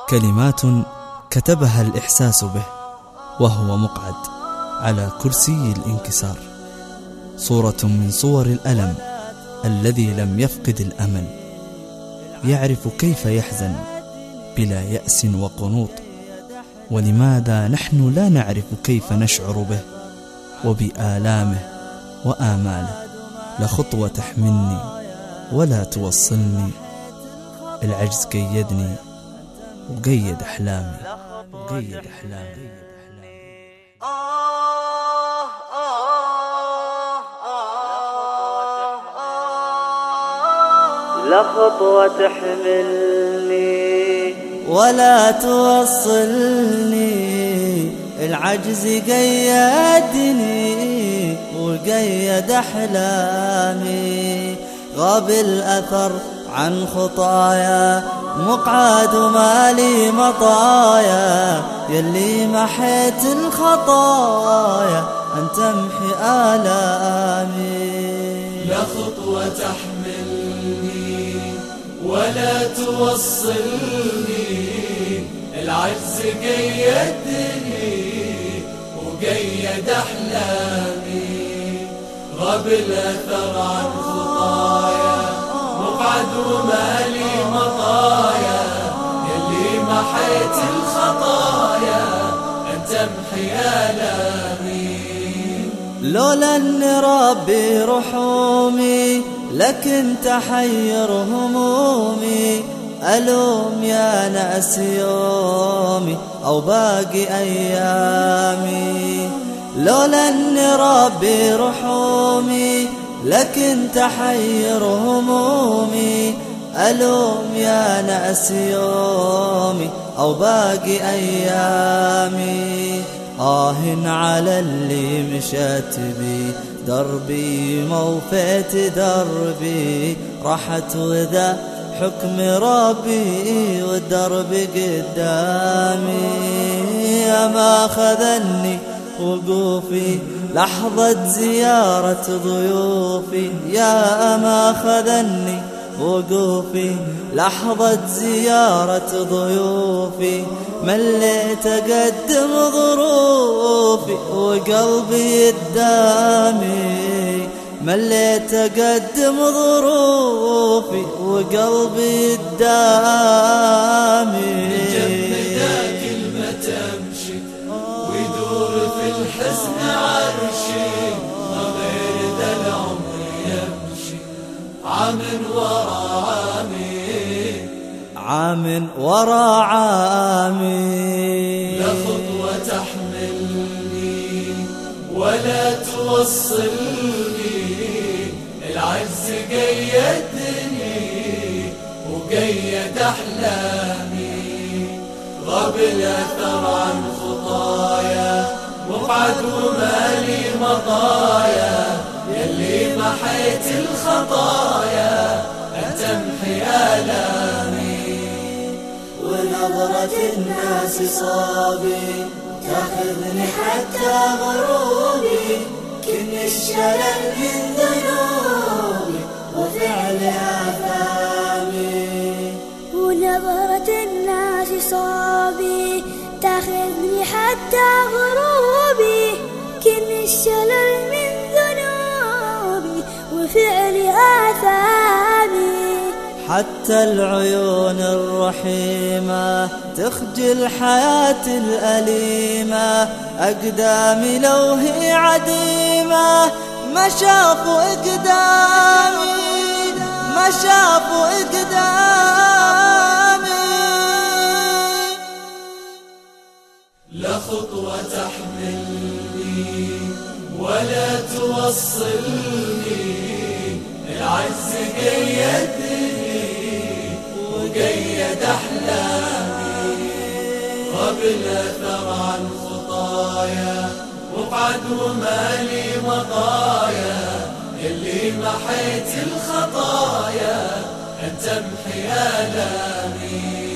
كلمات كتبها الإحساس به وهو مقعد على كرسي الانكسار، صورة من صور الألم الذي لم يفقد الأمل، يعرف كيف يحزن بلا يأس وقنوط. ولماذا نحن لا نعرف كيف نشعر به وبآلامه وآماله؟ لخطوة تحملني ولا توصلني، العجز قيدني وقيد أحلامي. لا خطوة تحملني ولا توصلني، العجز قيدني وقيد أحلامي. غاب الأثر عن خطايا، مقعد مالي مطايا، يلي محيت الخطايا أن تمحي آلامي. لا خطوة تحملني ولا توصلني، العجز قيدني وقيد أحلامي. غاب الأثر عن خطايا، مقعد ومالي مطايا، يلي محيت الخطايا أن تمحي آلامي. لولا أن ربي رحومي لكن تحير همومي، ألوم يا ناس يومي أو باقي أيامي. لولا أن ربي رحومي لكن تحير همومي، ألوم يا ناس يومي أو باقي أيامي. على اللي مشت بي دربي، موفيت دربي، راحت وذا حكم ربي والدرب قدامي. يا ما خذني وقوفي لحظة زيارة ضيوفي، يا ما خذني وقوفي لحظة زيارة ضيوفي، مليت أقدم ظروفي وقلبي قدامي، مليت أقدم ظروفي وقلبي قدامي. جنبك كلمة تمشي ويدور في الحزن عرشي، غير ذا العمر يمشي عام ورا عام ورا عامي. لا خطوة تحملني ولا توصلني، العجز قيدني وقيد أحلامي. غاب الأثر عن خطايا، مقعد ومالي مطايا، يلي محيت الخطايا أن تمحي آلامي. ونظرة الناس صابي تاخذني حتى غروبي، كن الشلل من ذنوبي وفعل آثامي. ونظرة الناس صابي تاخذني حتى غروبي، كن الشلل من ذنوبي وفعل آثامي. حتى العيون الرحيمة تخجل حياة الأليمة، أقدامي لو هي عديمة ما شافوا إقدامي، ما شافوا إقدامي. لا خطوة تحملني ولا توصلني، العجز قيدني وقيد أحلامي. غاب الأثر عن خطايا، مقعد ومالي مطايا، يلي محيت الخطايا أن تمحي آلامي.